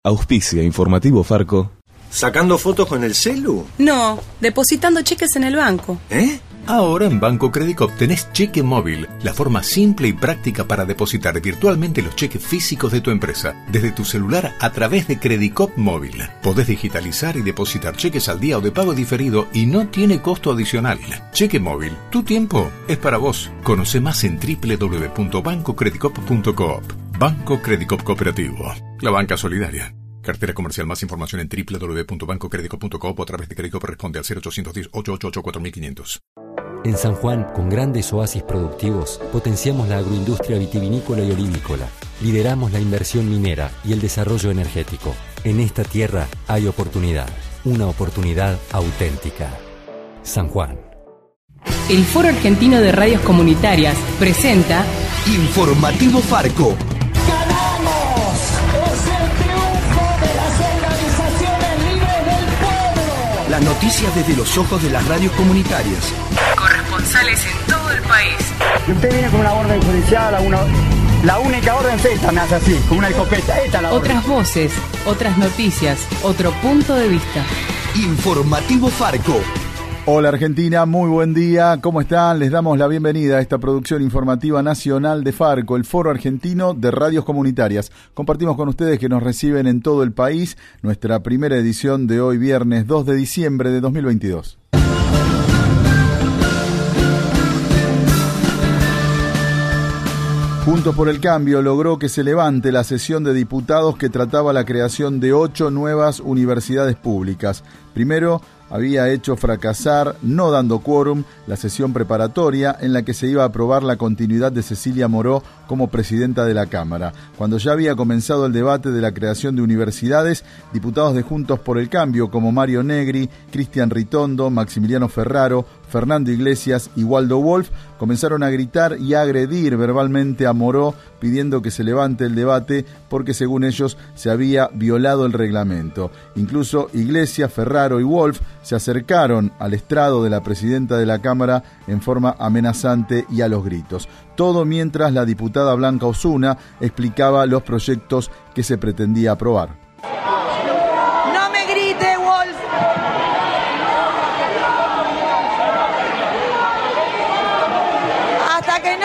Auspicia Informativo Farco. ¿Sacando fotos con el celu? No, depositando cheques en el banco. Ahora en Banco Credicop tenés cheque móvil, la forma simple y práctica para depositar virtualmente los cheques físicos de tu empresa, desde tu celular a través de Credicop Móvil. Podés digitalizar y depositar cheques al día o de pago diferido y no tiene costo adicional. Cheque móvil, tu tiempo es para vos. Conoce más en www.bancocredicop.coop. Banco Credicop Cooperativo, la banca solidaria. Cartera comercial. Más información en www.bancocredicop.coop o a través de Credicop. Responde al 0810-888-4500. En San Juan, con grandes oasis productivos, potenciamos la agroindustria vitivinícola y olivícola. Lideramos la inversión minera y el desarrollo energético. En esta tierra hay oportunidad, una oportunidad auténtica. San Juan. El Foro Argentino de Radios Comunitarias presenta Informativo Farco. ¡Ganamos! ¡Es el triunfo de las organizaciones libres del pueblo! Las noticias desde los ojos de las radios comunitarias. Corresponsales en todo el país. Y usted viene con una orden judicial, la única orden es esta, me hace así, con una escopeta. Esta es la Otras orden. voces, otras noticias, otro punto de vista. Informativo Farco. Hola Argentina, muy buen día, ¿cómo están? Les damos la bienvenida a esta producción informativa nacional de Farco, el Foro Argentino de Radios Comunitarias. Compartimos con ustedes que nos reciben en todo el país nuestra primera edición de hoy viernes 2 de diciembre de 2022. Juntos por el Cambio logró que se levante la sesión de diputados que trataba la creación de 8 nuevas universidades públicas. Primero, había hecho fracasar, no dando quórum, la sesión preparatoria en la que se iba a aprobar la continuidad de Cecilia Moró como presidenta de la Cámara. Cuando ya había comenzado el debate de la creación de universidades, diputados de Juntos por el Cambio como Mario Negri, Cristian Ritondo, Maximiliano Ferraro, Fernando Iglesias y Waldo Wolf comenzaron a gritar y a agredir verbalmente a Moró pidiendo que se levante el debate porque según ellos se había violado el reglamento. Incluso Iglesias, Ferraro y Wolf se acercaron al estrado de la presidenta de la Cámara en forma amenazante y a los gritos. Todo mientras la diputada Blanca Osuna explicaba los proyectos que se pretendía aprobar. ¡No me grite, Wolf! Hasta que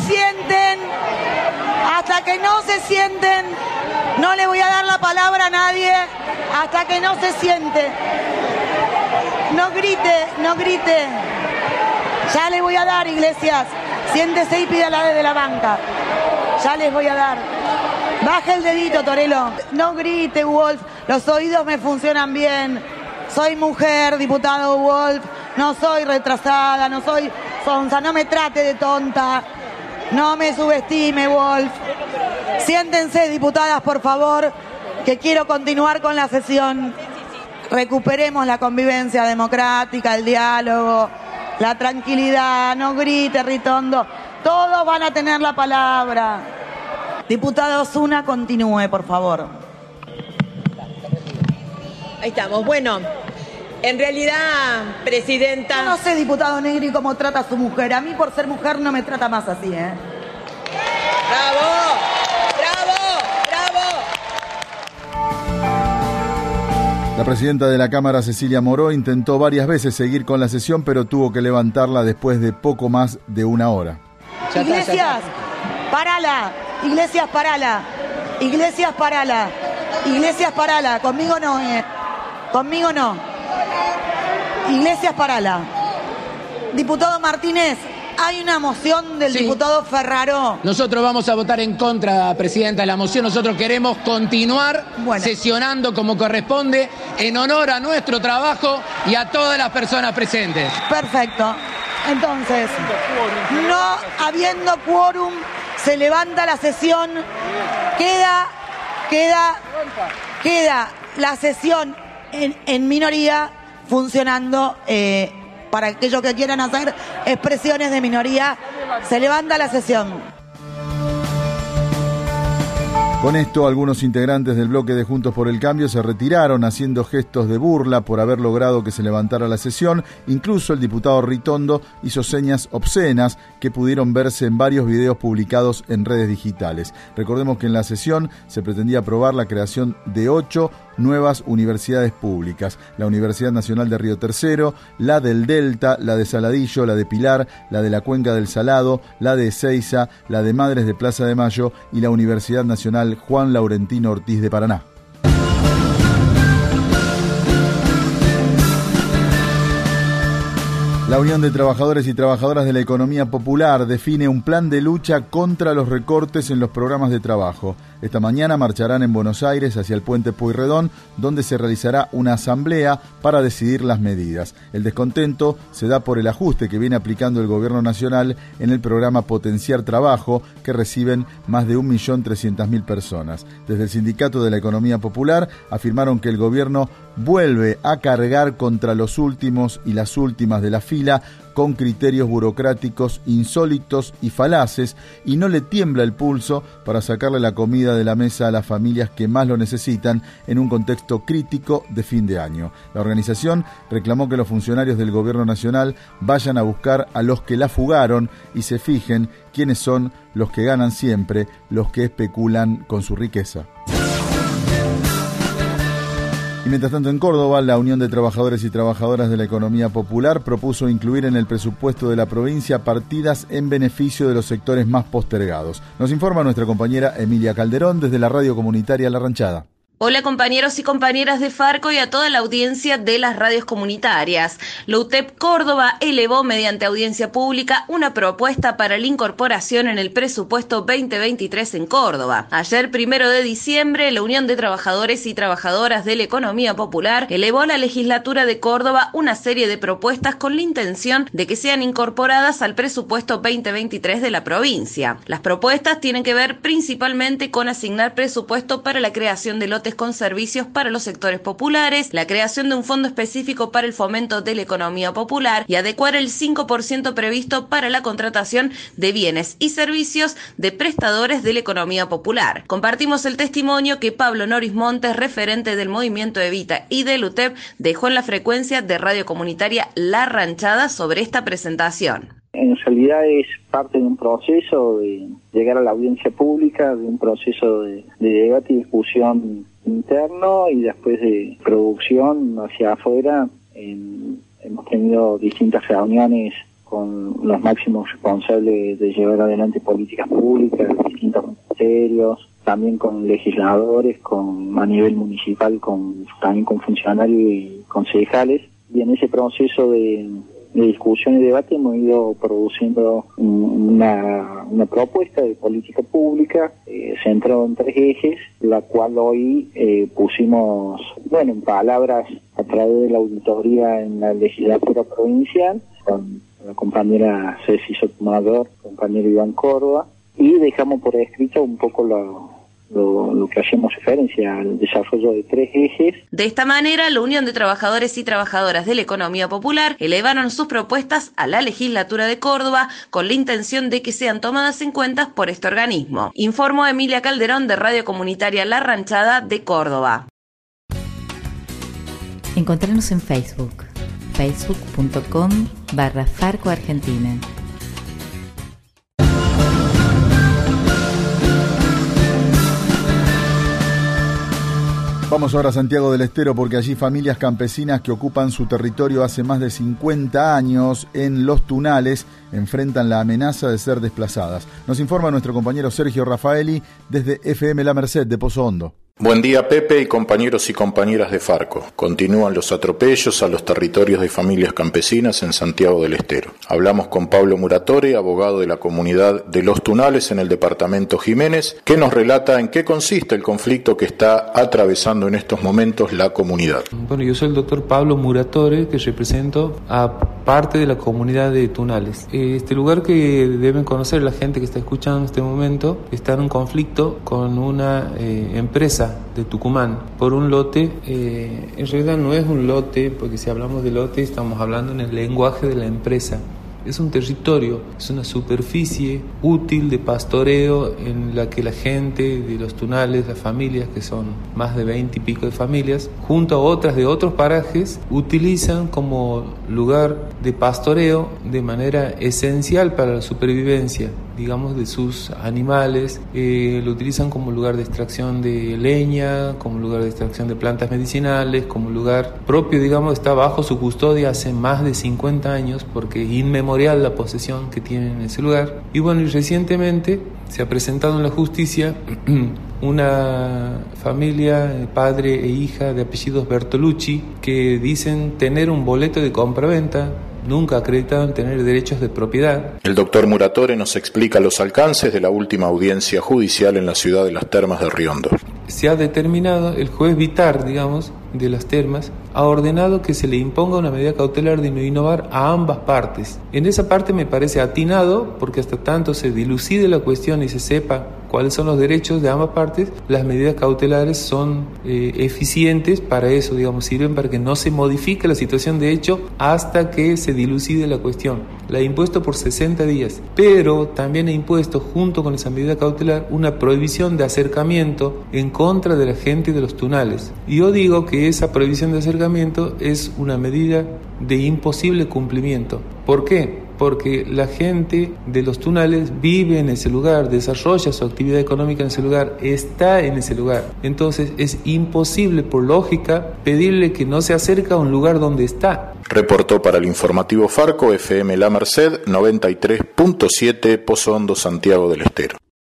no se sienten, no le voy a dar la palabra a nadie hasta que no se siente. No grite. Ya le voy a dar, Iglesias. Siéntese y pídala desde la banca. Ya les voy a dar. Baja el dedito, Torelo. No grite, Wolf. Los oídos me funcionan bien. Soy mujer, diputado Wolf. No soy retrasada, no soy sonsa. No me trate de tonta. No me subestime, Wolf. Siéntense, diputadas, por favor, que quiero continuar con la sesión. Recuperemos la convivencia democrática, el diálogo, la tranquilidad. No grite, Ritondo. Todos van a tener la palabra. Diputada Osuna, continúe, por favor. Ahí estamos. Bueno, en realidad, presidenta... Yo no sé, diputado Negri, cómo trata a su mujer. A mí, por ser mujer, no me trata más así, ¿eh? ¡Bravo! ¡Bravo! La presidenta de la Cámara, Cecilia Moró, intentó varias veces seguir con la sesión, pero tuvo que levantarla después de poco más de una hora. Iglesias, parala. Iglesias, parala. Iglesias, parala. Iglesias, parala. Conmigo no, Conmigo no. Iglesias, parala. Diputado Martínez, hay una moción del diputado Ferraro. Nosotros vamos a votar en contra, presidenta, de la moción. Nosotros queremos continuar sesionando como corresponde en honor a nuestro trabajo y a todas las personas presentes. Perfecto. Entonces, no habiendo quórum, se levanta la sesión. Queda la sesión en minoría funcionando para aquellos que quieran hacer expresiones de minoría. Se levanta la sesión. Con esto, algunos integrantes del bloque de Juntos por el Cambio se retiraron haciendo gestos de burla por haber logrado que se levantara la sesión. Incluso el diputado Ritondo hizo señas obscenas que pudieron verse en varios videos publicados en redes digitales. Recordemos que en la sesión se pretendía aprobar la creación de 8 nuevas universidades públicas: la Universidad Nacional de Río Tercero, la del Delta, la de Saladillo, la de Pilar, la de la Cuenca del Salado, la de Ezeiza, la de Madres de Plaza de Mayo y la Universidad Nacional Juan Laurentino Ortiz de Paraná. La Unión de Trabajadores y Trabajadoras de la Economía Popular define un plan de lucha contra los recortes en los programas de trabajo. Esta mañana marcharán en Buenos Aires hacia el Puente Pueyrredón, donde se realizará una asamblea para decidir las medidas. El descontento se da por el ajuste que viene aplicando el Gobierno Nacional en el programa Potenciar Trabajo, que reciben más de 1.300.000 personas. Desde el Sindicato de la Economía Popular afirmaron que el Gobierno vuelve a cargar contra los últimos y las últimas de la fila con criterios burocráticos insólitos y falaces, y no le tiembla el pulso para sacarle la comida de la mesa a las familias que más lo necesitan en un contexto crítico de fin de año. La organización reclamó que los funcionarios del Gobierno Nacional vayan a buscar a los que la fugaron y se fijen quiénes son los que ganan siempre, los que especulan con su riqueza. Y mientras tanto, en Córdoba, la Unión de Trabajadores y Trabajadoras de la Economía Popular propuso incluir en el presupuesto de la provincia partidas en beneficio de los sectores más postergados. Nos informa nuestra compañera Emilia Calderón desde la radio comunitaria La Ranchada. Hola compañeros y compañeras de Farco y a toda la audiencia de las radios comunitarias. La UTEP Córdoba elevó mediante audiencia pública una propuesta para la incorporación en el presupuesto 2023 en Córdoba. Ayer, 1 de diciembre, la Unión de Trabajadores y Trabajadoras de la Economía Popular elevó a la legislatura de Córdoba una serie de propuestas con la intención de que sean incorporadas al presupuesto 2023 de la provincia. Las propuestas tienen que ver principalmente con asignar presupuesto para la creación de lotes con servicios para los sectores populares, la creación de un fondo específico para el fomento de la economía popular y adecuar el 5% previsto para la contratación de bienes y servicios de prestadores de la economía popular. Compartimos el testimonio que Pablo Noris Montes, referente del movimiento Evita y del UTEP, dejó en la frecuencia de radio comunitaria La Ranchada sobre esta presentación. En realidad es parte de un proceso de llegar a la audiencia pública, de un proceso de debate y discusión interno y después de producción hacia afuera. Hemos tenido distintas reuniones con los máximos responsables de llevar adelante políticas públicas, distintos ministerios, también con legisladores, a nivel municipal, también con funcionarios y concejales. Y en ese proceso de discusión y debate hemos ido produciendo una propuesta de política pública centrada en 3 ejes, la cual hoy pusimos, en palabras a través de la auditoría en la legislatura provincial, con la compañera Ceci Sotomayor, compañero Iván Córdoba, y dejamos por escrito un poco lo que hacemos referencia al desarrollo de 3 ejes. De esta manera, la Unión de Trabajadores y Trabajadoras de la Economía Popular elevaron sus propuestas a la legislatura de Córdoba con la intención de que sean tomadas en cuenta por este organismo. Informó Emilia Calderón de Radio Comunitaria La Ranchada de Córdoba. Encontranos en Facebook, facebook.com/Farco Argentina. Vamos ahora a Santiago del Estero porque allí familias campesinas que ocupan su territorio hace más de 50 años en Los Tunales enfrentan la amenaza de ser desplazadas. Nos informa nuestro compañero Sergio Rafaeli desde FM La Merced de Pozo Hondo. Buen día, Pepe y compañeros y compañeras de Farco. Continúan los atropellos a los territorios de familias campesinas en Santiago del Estero. Hablamos con Pablo Muratore, abogado de la comunidad de Los Tunales en el departamento Jiménez, que nos relata en qué consiste el conflicto que está atravesando en estos momentos la comunidad. Bueno, yo soy el doctor Pablo Muratore, que represento a parte de la comunidad de Tunales. Este lugar que deben conocer la gente que está escuchando en este momento está en un conflicto con una empresa de Tucumán por un lote. En realidad no es un lote, porque si hablamos de lote estamos hablando en el lenguaje de la empresa. es un territorio, es una superficie útil de pastoreo en la que la gente de los tunales, las familias, que son más de 20 y pico de familias, junto a otras de otros parajes, utilizan como lugar de pastoreo de manera esencial para la supervivencia, digamos, de sus animales. Lo utilizan como lugar de extracción de leña, como lugar de extracción de plantas medicinales, como lugar propio, digamos, está bajo su custodia hace más de 50 años porque es inmemorial la posesión que tienen en ese lugar. Y bueno, y recientemente se ha presentado en la justicia una familia, padre e hija de apellidos Bertolucci, que dicen tener un boleto de compraventa, nunca acreditaron tener derechos de propiedad. El doctor Muratore nos explica los alcances de la última audiencia judicial en la ciudad de Las Termas de Riondo. Se ha determinado, el juez Vitar, digamos, de Las Termas, ha ordenado que se le imponga una medida cautelar de no innovar a ambas partes. En esa parte me parece atinado, porque hasta tanto se dilucide la cuestión y se sepa cuáles son los derechos de ambas partes, las medidas cautelares son eficientes para eso, digamos, sirven para que no se modifique la situación de hecho hasta que se dilucide la cuestión. La he impuesto por 60 días, pero también he impuesto junto con esa medida cautelar una prohibición de acercamiento en contra de la gente de los tunales. Y yo digo que esa prohibición de acercamiento es una medida de imposible cumplimiento. ¿Por qué? Porque la gente de los tunales vive en ese lugar, desarrolla su actividad económica en ese lugar, está en ese lugar. Entonces es imposible, por lógica, pedirle que no se acerque a un lugar donde está. Reportó para el informativo Farco, FM La Merced, 93.7, Pozo Hondo, Santiago del Estero.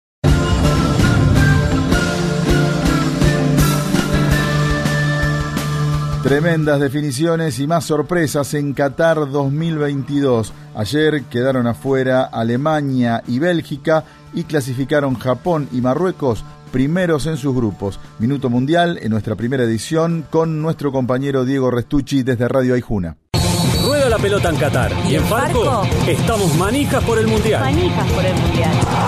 Tremendas definiciones y más sorpresas en Qatar 2022. Ayer quedaron afuera Alemania y Bélgica y clasificaron Japón y Marruecos primeros en sus grupos. Minuto Mundial en nuestra primera edición con nuestro compañero Diego Restucci desde Radio Aijuna. Rueda la pelota en Qatar y en Farco estamos manijas por el Mundial. Manijas por el Mundial.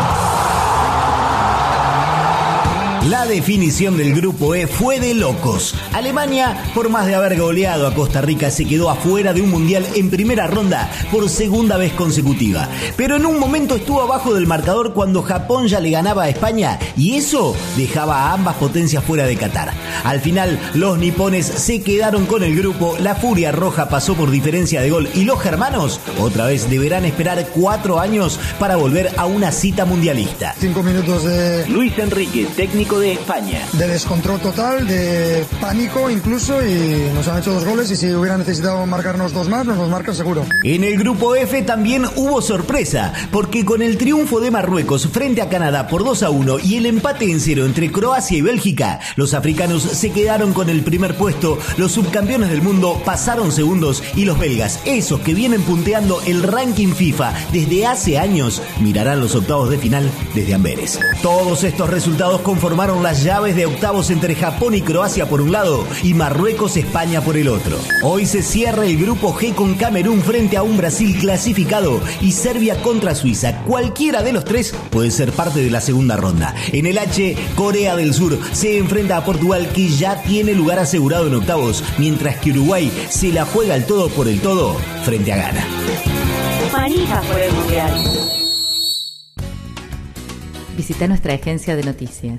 La definición del grupo E fue de locos. Alemania, por más de haber goleado a Costa Rica, se quedó afuera de un mundial en primera ronda por segunda vez consecutiva. Pero en un momento estuvo abajo del marcador cuando Japón ya le ganaba a España y eso dejaba a ambas potencias fuera de Qatar. Al final, los nipones se quedaron con el grupo, la Furia Roja pasó por diferencia de gol y los germanos otra vez deberán esperar 4 años para volver a una cita mundialista. 5 minutos de Luis Enrique, técnico de España. De descontrol total, de pánico incluso, y nos han hecho 2 goles y si hubieran necesitado marcarnos 2 más, nos los marcan seguro. En el grupo F también hubo sorpresa, porque con el triunfo de Marruecos frente a Canadá por 2-1 y el empate en 0 entre Croacia y Bélgica, los africanos se quedaron con el primer puesto, los subcampeones del mundo pasaron segundos y los belgas, esos que vienen punteando el ranking FIFA desde hace años, mirarán los octavos de final desde Amberes. Todos estos resultados conformaron las llaves de octavos entre Japón y Croacia por un lado y Marruecos-España por el otro. Hoy se cierra el grupo G con Camerún frente a un Brasil clasificado y Serbia contra Suiza. Cualquiera de los 3 puede ser parte de la segunda ronda. En el H, Corea del Sur se enfrenta a Portugal, que ya tiene lugar asegurado en octavos, mientras que Uruguay se la juega al todo por el todo frente a Ghana. Manijas por el Mundial. Visita nuestra agencia de noticias,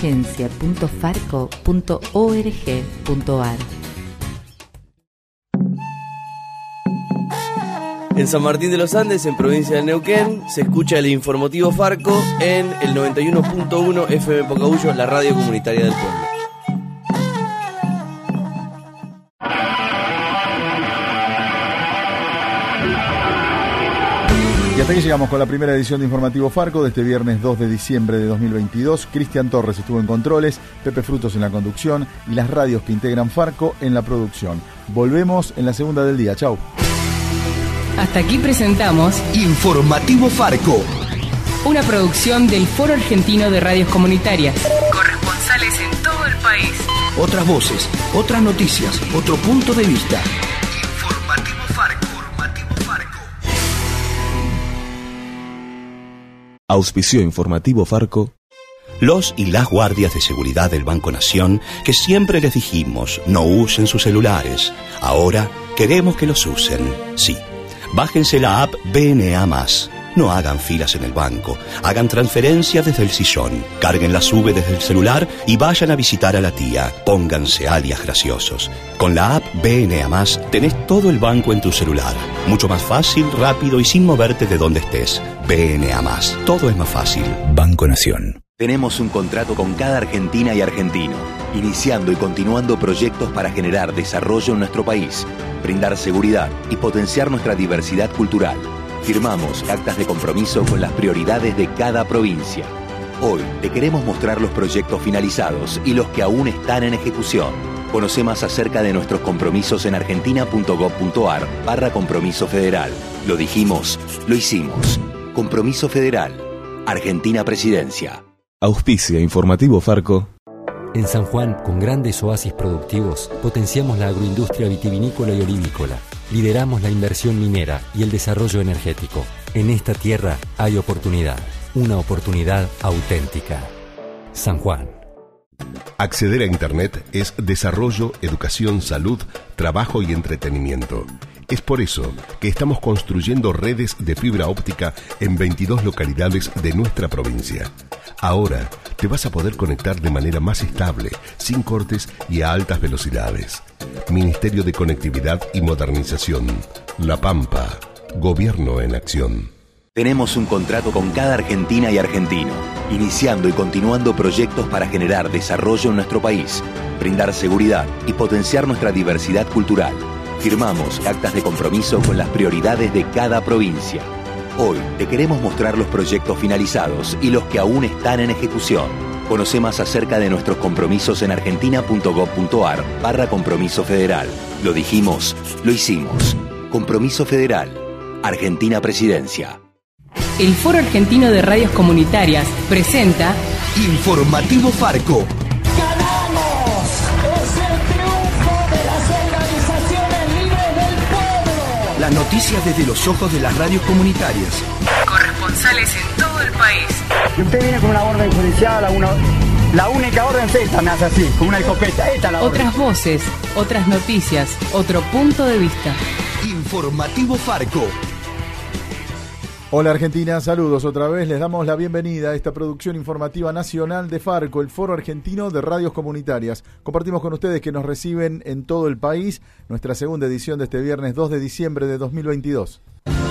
agencia.farco.org.ar. En San Martín de los Andes, en provincia de Neuquén, se escucha el informativo Farco en el 91.1 FM Pocahuyo, la radio comunitaria del pueblo. Y hasta aquí llegamos con la primera edición de Informativo Farco de este viernes 2 de diciembre de 2022. Cristian Torres estuvo en controles, Pepe Frutos en la conducción y las radios que integran Farco en la producción. Volvemos en la segunda del día. Chau. Hasta aquí presentamos Informativo Farco, una producción del Foro Argentino de Radios Comunitarias. Corresponsales en todo el país. otras voces, otras noticias, otro punto de vista. Informativo Farco. Auspició Informativo Farco. Los y las guardias de seguridad del Banco Nación, que siempre les dijimos no usen sus celulares, ahora queremos que los usen. Sí, Bájense la app BNA+. No hagan filas en el banco, hagan transferencias desde el sillón, carguen la SUBE desde el celular y vayan a visitar a la tía. Pónganse alias graciosos. Con la app BNA+, tenés todo el banco en tu celular. Mucho más fácil, rápido y sin moverte de donde estés. BNA+, todo es más fácil. Banco Nación. Tenemos un contrato con cada argentina y argentino, iniciando y continuando proyectos para generar desarrollo en nuestro país, brindar seguridad y potenciar nuestra diversidad cultural. Firmamos actas de compromiso con las prioridades de cada provincia. Hoy te queremos mostrar los proyectos finalizados y los que aún están en ejecución. Conoce más acerca de nuestros compromisos en argentina.gov.ar/compromiso federal. Lo dijimos, lo hicimos. Compromiso Federal. Argentina Presidencia. Auspicia Informativo Farco. En San Juan, con grandes oasis productivos, potenciamos la agroindustria vitivinícola y olivícola. Lideramos la inversión minera y el desarrollo energético. En esta tierra hay oportunidad, una oportunidad auténtica. San Juan. Acceder a Internet es desarrollo, educación, salud, trabajo y entretenimiento. Es por eso que estamos construyendo redes de fibra óptica en 22 localidades de nuestra provincia. Ahora te vas a poder conectar de manera más estable, sin cortes y a altas velocidades. Ministerio de Conectividad y Modernización. La Pampa. Gobierno en acción. Tenemos un contrato con cada argentina y argentino, iniciando y continuando proyectos para generar desarrollo en nuestro país, brindar seguridad y potenciar nuestra diversidad cultural. Firmamos actas de compromiso con las prioridades de cada provincia. Hoy te queremos mostrar los proyectos finalizados y los que aún están en ejecución. Conoce más acerca de nuestros compromisos en argentina.gov.ar/compromiso federal. Lo dijimos, lo hicimos. Compromiso Federal. Argentina Presidencia. El Foro Argentino de Radios Comunitarias presenta Informativo Farco. ¡Ganamos! Es el triunfo de las organizaciones libres del pueblo. Las noticias desde los ojos de las radios comunitarias. Corresponsales en todo el país. Y usted viene con una orden judicial, la única orden es esta, me hace así, con una escopeta. Esta es la orden. Otras voces, otras noticias, otro punto de vista. Informativo Farco. Hola Argentina, saludos otra vez. Les damos la bienvenida a esta producción informativa nacional de Farco, el Foro Argentino de Radios Comunitarias. Compartimos con ustedes que nos reciben en todo el país nuestra segunda edición de este viernes 2 de diciembre de 2022.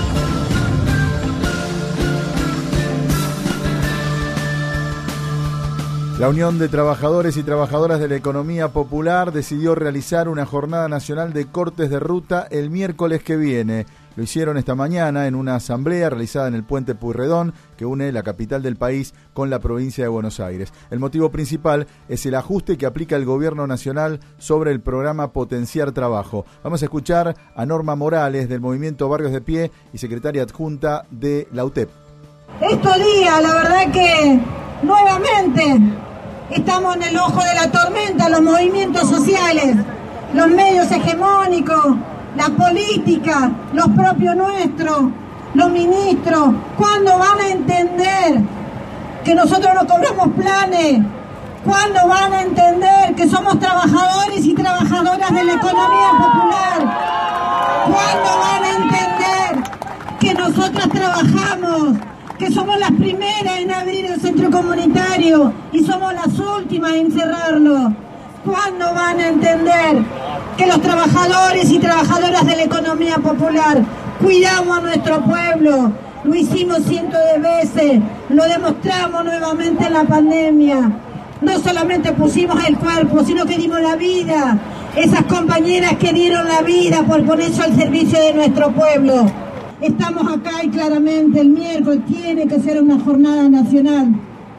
La Unión de Trabajadores y Trabajadoras de la Economía Popular decidió realizar una jornada nacional de cortes de ruta el miércoles que viene. Lo hicieron esta mañana en una asamblea realizada en el puente Pueyrredón, que une la capital del país con la provincia de Buenos Aires. El motivo principal es el ajuste que aplica el gobierno nacional sobre el programa Potenciar Trabajo. Vamos a escuchar a Norma Morales del Movimiento Barrios de Pie y secretaria adjunta de la UTEP. Estos días, la verdad que nuevamente estamos en el ojo de la tormenta, los movimientos sociales, los medios hegemónicos, la política, los propios nuestros, los ministros. ¿Cuándo van a entender que nosotros no cobramos planes? ¿Cuándo van a entender que somos trabajadores y trabajadoras de la economía popular? ¿Cuándo van a entender que nosotras trabajamos, que somos las primeras en abrir el centro comunitario y somos las últimas en cerrarlo? ¿Cuándo van a entender que los trabajadores y trabajadoras de la economía popular cuidamos a nuestro pueblo? Lo hicimos cientos de veces, lo demostramos nuevamente en la pandemia. No solamente pusimos el cuerpo, sino que dimos la vida. Esas compañeras que dieron la vida por ponerse al servicio de nuestro pueblo. Estamos acá y claramente el miércoles tiene que ser una jornada nacional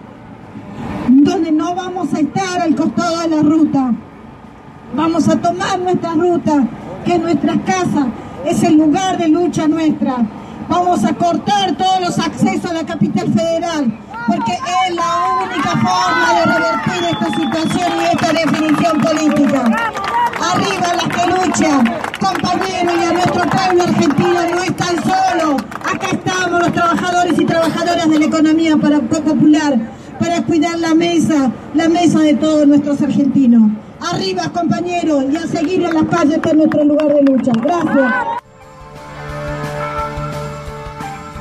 donde no vamos a estar al costado de la ruta. Vamos a tomar nuestra ruta, que es nuestras casas, es el lugar de lucha nuestra. Vamos a cortar todos los accesos a la capital federal, porque es la única forma de revertir esta situación y esta definición política. Arriba las que luchan, compañeros, y a nuestro pueblo argentino no están solos. Acá estamos los trabajadores y trabajadoras de la economía popular, para cuidar la mesa de todos nuestros argentinos. Arriba, compañeros, y a seguir en las calles, que es nuestro lugar de lucha. Gracias.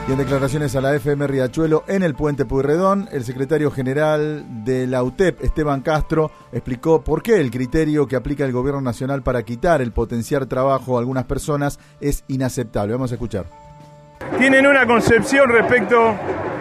Y en declaraciones a la FM Riachuelo en el Puente Pueyrredón, el secretario general de la UTEP, Esteban Castro, explicó por qué el criterio que aplica el gobierno nacional para quitar el potenciar trabajo a algunas personas es inaceptable. Vamos a escuchar. Tienen una concepción respecto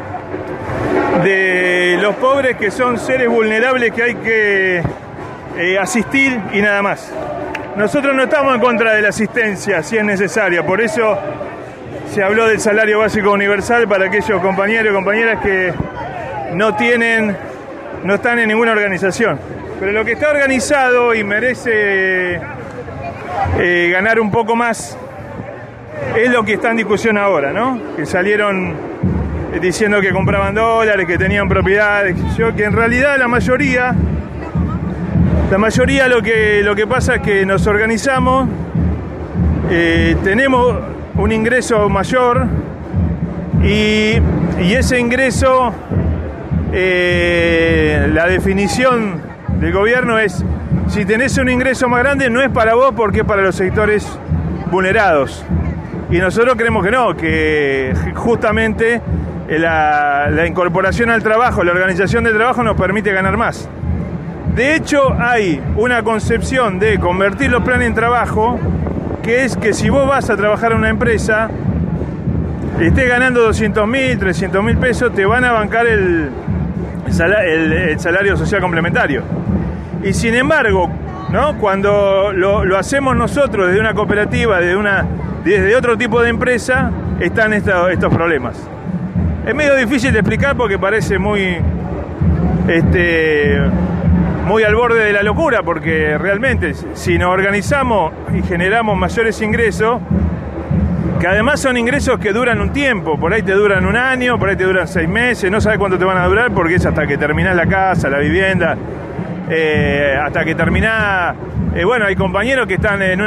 de los pobres que son seres vulnerables que hay que asistir y nada más. Nosotros no estamos en contra de la asistencia si es necesaria, por eso se habló del salario básico universal para aquellos compañeros y compañeras que no están en ninguna organización. Pero lo que está organizado y merece ganar un poco más es lo que está en discusión ahora, ¿no? Que salieron diciendo que compraban dólares, que tenían propiedades, que en realidad la mayoría lo que pasa es que nos organizamos, tenemos un ingreso mayor y ese ingreso, la definición del gobierno es, si tenés un ingreso más grande no es para vos porque es para los sectores vulnerados. Y nosotros creemos que no, que justamente la incorporación al trabajo, la organización del trabajo nos permite ganar más. De hecho, hay una concepción de convertir los planes en trabajo, que es que si vos vas a trabajar en una empresa, estés ganando 200.000, 300.000 pesos, te van a bancar el salario social complementario. Y sin embargo, ¿no? Cuando lo hacemos nosotros desde una cooperativa, desde otro tipo de empresa, están estos problemas. Es medio difícil de explicar porque parece muy al borde de la locura, porque realmente si nos organizamos y generamos mayores ingresos, que además son ingresos que duran un tiempo, por ahí te duran un año, por ahí te duran 6 meses, no sabes cuánto te van a durar porque es hasta que terminás la casa, la vivienda, hasta que terminás. Bueno, hay compañeros que están en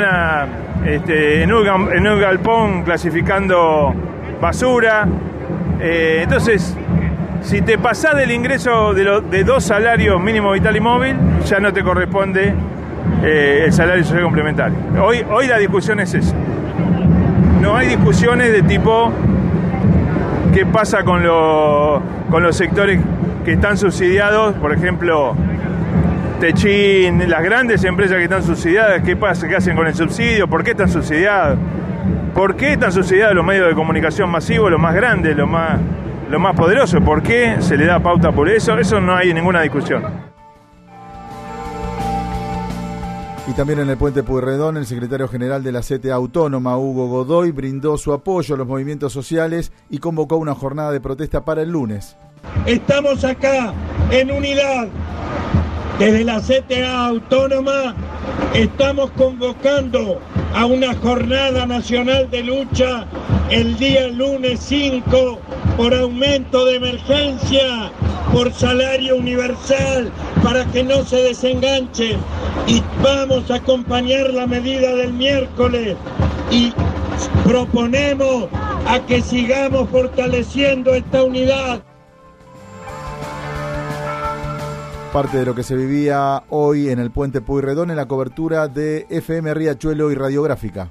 un galpón clasificando basura. Entonces, si te pasás del ingreso de 2 salarios mínimo vital y móvil, ya no te corresponde el salario social complementario. Hoy la discusión es esa. No hay discusiones de tipo qué pasa con los sectores que están subsidiados, por ejemplo, Techín, las grandes empresas que están subsidiadas, qué pasa, qué hacen con el subsidio, por qué están subsidiados, por qué están subsidiados los medios de comunicación masivos, los más grandes, los más poderosos, por qué se le da pauta por eso no hay ninguna discusión. Y también en el Puente Pueyrredón, el secretario general de la CTA Autónoma, Hugo Godoy, brindó su apoyo a los movimientos sociales y convocó una jornada de protesta para el lunes. Estamos acá en unidad. Desde la CTA Autónoma estamos convocando a una jornada nacional de lucha el día lunes 5 por aumento de emergencia, por salario universal, para que no se desenganchen. Y vamos a acompañar la medida del miércoles y proponemos a que sigamos fortaleciendo esta unidad. Parte de lo que se vivía hoy en el Puente Pueyrredón en la cobertura de FM Riachuelo y Radiográfica.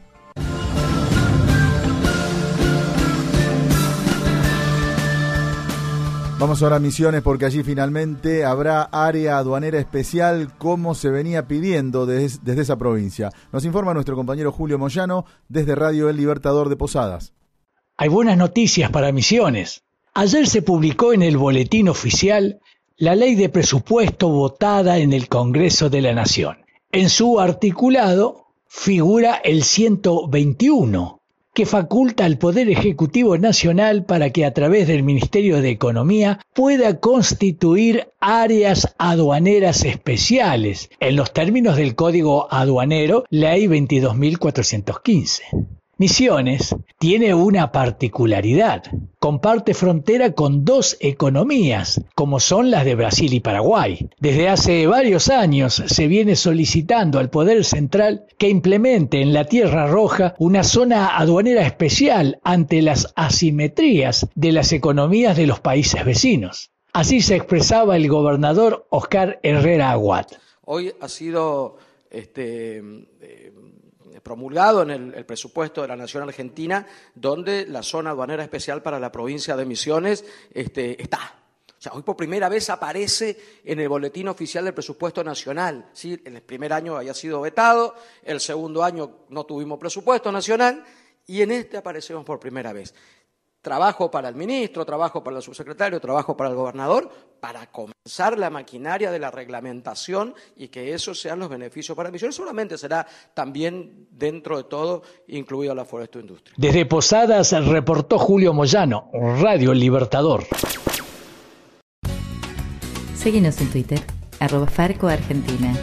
Vamos ahora a Misiones porque allí finalmente habrá área aduanera especial como se venía pidiendo desde esa provincia. Nos informa nuestro compañero Julio Moyano desde Radio El Libertador de Posadas. Hay buenas noticias para Misiones. Ayer se publicó en el Boletín Oficial la ley de presupuesto votada en el Congreso de la Nación. En su articulado figura el 121, que faculta al Poder Ejecutivo Nacional para que a través del Ministerio de Economía pueda constituir áreas aduaneras especiales, en los términos del Código Aduanero, Ley 22.415. Misiones tiene una particularidad. Comparte frontera con 2 economías, como son las de Brasil y Paraguay. Desde hace varios años se viene solicitando al Poder Central que implemente en la Tierra Roja una zona aduanera especial ante las asimetrías de las economías de los países vecinos. Así se expresaba el gobernador Oscar Herrera Aguad. Hoy ha sido promulgado en el presupuesto de la Nación Argentina, donde la zona aduanera especial para la provincia de Misiones está. O sea, hoy por primera vez aparece en el boletín oficial del presupuesto nacional, ¿sí? En el primer año había sido vetado, el segundo año no tuvimos presupuesto nacional y en este aparecemos por primera vez. Trabajo para el ministro, trabajo para el subsecretario, trabajo para el gobernador, para comenzar la maquinaria de la reglamentación y que esos sean los beneficios para Misiones. Seguramente será también, dentro de todo, incluido la forestoindustria. Desde Posadas reportó Julio Moyano, Radio Libertador. Seguinos en Twitter, @FarcoArgentina.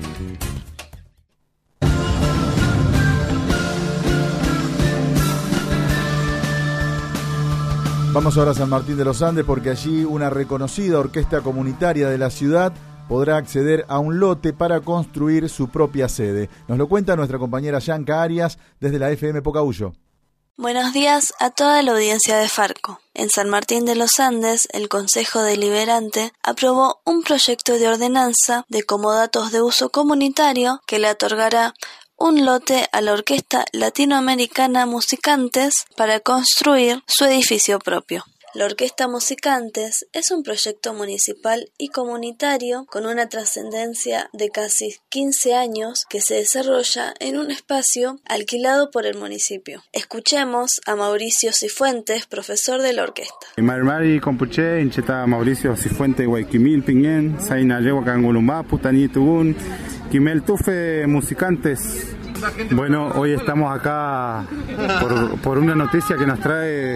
Vamos ahora a San Martín de los Andes porque allí una reconocida orquesta comunitaria de la ciudad podrá acceder a un lote para construir su propia sede. Nos lo cuenta nuestra compañera Yanka Arias desde la FM Pocahuyo. Buenos días a toda la audiencia de Farco. En San Martín de los Andes, el Consejo Deliberante aprobó un proyecto de ordenanza de comodatos de uso comunitario que le otorgará un lote a la Orquesta Latinoamericana Musicantes para construir su edificio propio. La Orquesta Musicantes es un proyecto municipal y comunitario con una trascendencia de casi 15 años que se desarrolla en un espacio alquilado por el municipio. Escuchemos a Mauricio Cifuentes, profesor de la orquesta. Marmari Compuche, Incheta Mauricio Cifuentes, Guayquimil, Piñén, Saina Yegua Cangulumá, Putaní Tugún, Quimel Tufe Musicantes. Bueno, hoy estamos acá por una noticia que nos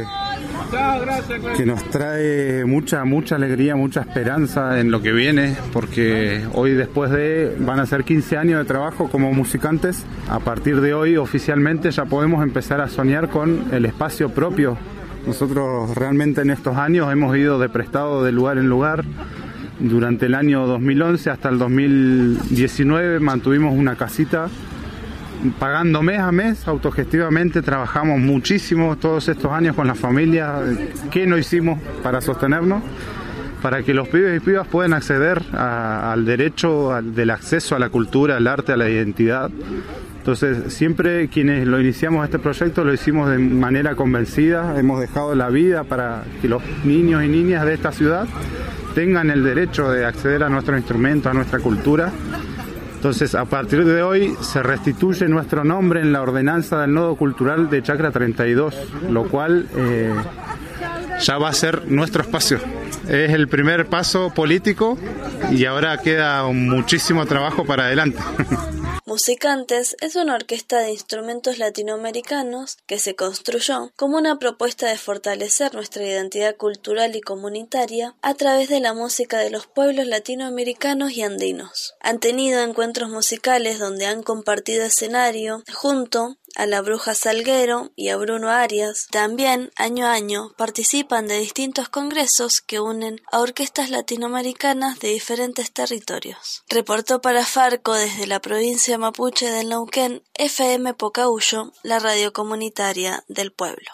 trae mucha alegría, mucha esperanza en lo que viene, porque hoy van a ser 15 años de trabajo como musicantes. A partir de hoy oficialmente ya podemos empezar a soñar con el espacio propio. Nosotros realmente en estos años hemos ido de prestado de lugar en lugar. Durante el año 2011 hasta el 2019 mantuvimos una casita pagando mes a mes, autogestivamente. Trabajamos muchísimo todos estos años con la familia. ¿Qué no hicimos para sostenernos? Para que los pibes y pibas puedan acceder al derecho del acceso a la cultura, al arte, a la identidad. Entonces, siempre quienes lo iniciamos este proyecto lo hicimos de manera convencida. Hemos dejado la vida para que los niños y niñas de esta ciudad tengan el derecho de acceder a nuestro instrumento, a nuestra cultura. Entonces, a partir de hoy se restituye nuestro nombre en la ordenanza del Nodo Cultural de Chacra 32, lo cual ya va a ser nuestro espacio. Es el primer paso político y ahora queda muchísimo trabajo para adelante. Musicantes es una orquesta de instrumentos latinoamericanos que se construyó como una propuesta de fortalecer nuestra identidad cultural y comunitaria a través de la música de los pueblos latinoamericanos y andinos. Han tenido encuentros musicales donde han compartido escenario junto a la Bruja Salguero y a Bruno Arias. También, año a año, participan de distintos congresos que unen a orquestas latinoamericanas de diferentes territorios. Reportó para Farco desde la provincia mapuche del Neuquén, FM Pocahuyo, la radio comunitaria del pueblo.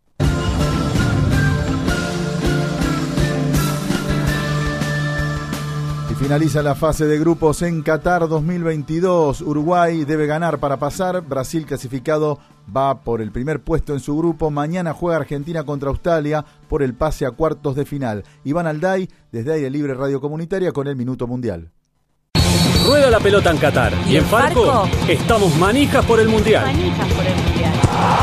Finaliza la fase de grupos en Qatar 2022. Uruguay debe ganar para pasar. Brasil, clasificado, va por el primer puesto en su grupo. Mañana juega Argentina contra Australia por el pase a cuartos de final. Iván Alday, desde Aire Libre Radio Comunitaria, con el Minuto Mundial. Rueda la pelota en Qatar. Y en Farco estamos manijas por el Mundial. Manijas por el Mundial.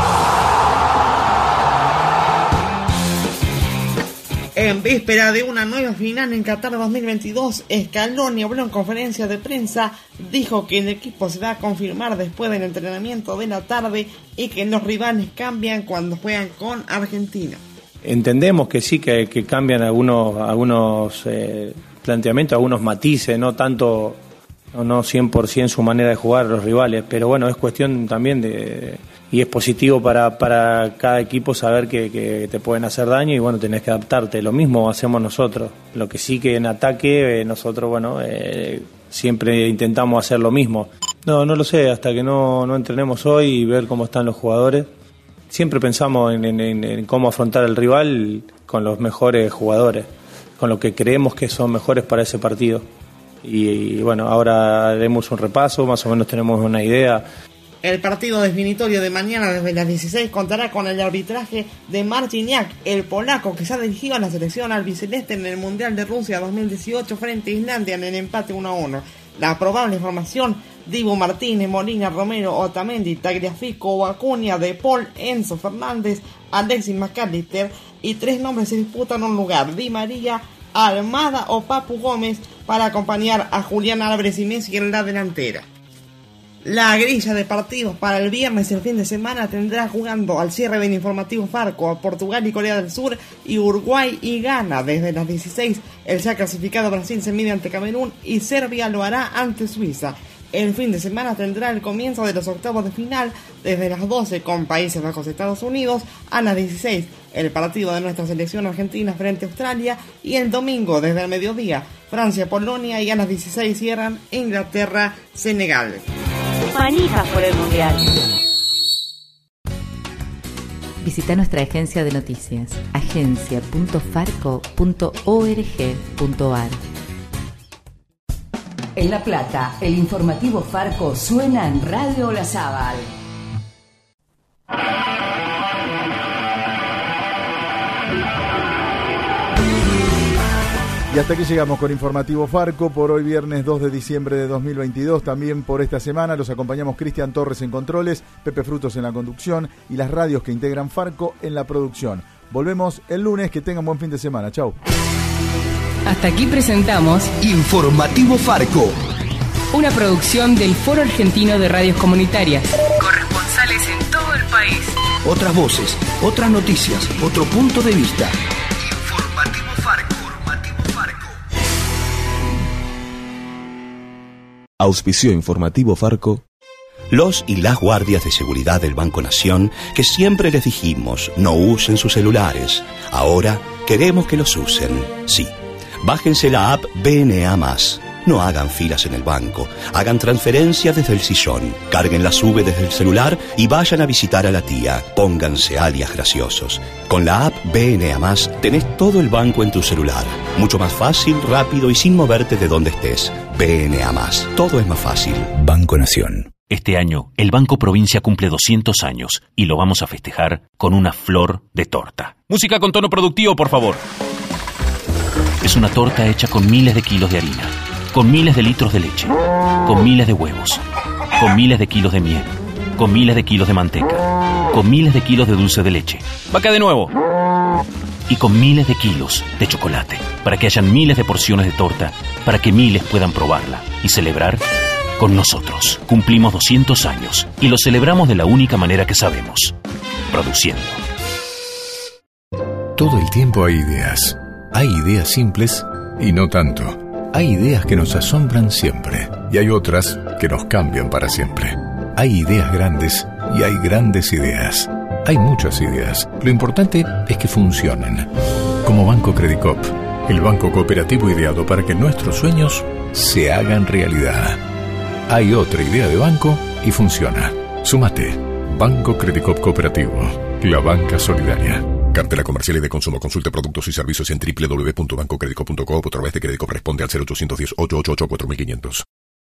En víspera de una nueva final en Qatar 2022, Scaloni habló en conferencia de prensa, dijo que el equipo se va a confirmar después del entrenamiento de la tarde y que los rivales cambian cuando juegan con Argentina. Entendemos que sí, que cambian algunos planteamientos, algunos matices, no tanto, no 100% su manera de jugar los rivales, pero bueno, es cuestión también y es positivo para cada equipo saber que te pueden hacer daño y bueno, tenés que adaptarte. Lo mismo hacemos nosotros. Lo que sí que en ataque nosotros, bueno, siempre intentamos hacer lo mismo. No lo sé, hasta que no entrenemos hoy y ver cómo están los jugadores. Siempre pensamos en cómo afrontar al rival con los mejores jugadores, con lo que creemos que son mejores para ese partido. Y bueno, ahora haremos un repaso, más o menos tenemos una idea. El partido definitorio de mañana desde las 16 contará con el arbitraje de Marciniak, el polaco que se ha dirigido a la selección albiceleste en el Mundial de Rusia 2018 frente a Islandia en el empate 1-1. La probable formación: Dibu Martínez, Molina, Romero, Otamendi, Tagliafico, Acuña, De Paul, Enzo Fernández, Alexis McAllister, y 3 nombres se disputan un lugar: Di María, Almada o Papu Gómez, para acompañar a Julián Álvarez y Messi en la delantera. La grilla de partidos para el viernes y el fin de semana tendrá jugando al cierre del informativo Farco a Portugal y Corea del Sur, y Uruguay y Ghana desde las 16. El ya clasificado Brasil se mide ante Camerún y Serbia lo hará ante Suiza. El fin de semana tendrá el comienzo de los octavos de final desde las 12 con Países Bajos Estados Unidos, a las 16 el partido de nuestra selección argentina frente a Australia, y el domingo desde el mediodía Francia-Polonia, y a las 16 cierran Inglaterra-Senegal. Manijas por el Mundial. Visita nuestra agencia de noticias, agencia.farco.org.ar. En La Plata, el informativo Farco suena en Radio Olazábal. Y hasta aquí llegamos con Informativo Farco por hoy, viernes 2 de diciembre de 2022. También por esta semana los acompañamos Cristian Torres en controles, Pepe Frutos en la conducción y las radios que integran Farco en la producción. Volvemos el lunes, que tengan buen fin de semana. Chau. Hasta aquí presentamos Informativo Farco, una producción del Foro Argentino de Radios Comunitarias. Corresponsales en todo el país. otras voces, otras noticias, otro punto de vista. Informativo Farco. Auspició Informativo Farco. Los y las guardias de seguridad del Banco Nación, que siempre les dijimos no usen sus celulares, ahora queremos que los usen. Sí, bájense la app BNA+. No hagan filas en el banco, hagan transferencias desde el sillón, carguen la SUBE desde el celular y vayan a visitar a la tía. Pónganse alias graciosos. Con la app BNA+, tenés todo el banco en tu celular. Mucho más fácil, rápido y sin moverte de donde estés. BNA+, todo es más fácil. Banco Nación. Este año, el Banco Provincia cumple 200 años y lo vamos a festejar con una flor de torta. Música con tono productivo, por favor. Es una torta hecha con miles de kilos de harina, con miles de litros de leche, con miles de huevos, con miles de kilos de miel, con miles de kilos de manteca, con miles de kilos de dulce de leche. ¡Vaca de nuevo! Y con miles de kilos de chocolate, para que hayan miles de porciones de torta, para que miles puedan probarla y celebrar con nosotros. Cumplimos 200 años y lo celebramos de la única manera que sabemos: produciendo. Todo el tiempo hay ideas. Hay ideas simples y no tanto. Hay ideas que nos asombran siempre y hay otras que nos cambian para siempre. Hay ideas grandes y hay grandes ideas. Hay muchas ideas. Lo importante es que funcionen. Como Banco Credicop, el banco cooperativo ideado para que nuestros sueños se hagan realidad. Hay otra idea de banco y funciona. Súmate. Banco Credicop Cooperativo. La banca solidaria. Cartela comercial y de consumo. Consulte productos y servicios en www.bancocredicop.co o a través de Credicop. Responde al 0810 888 4500.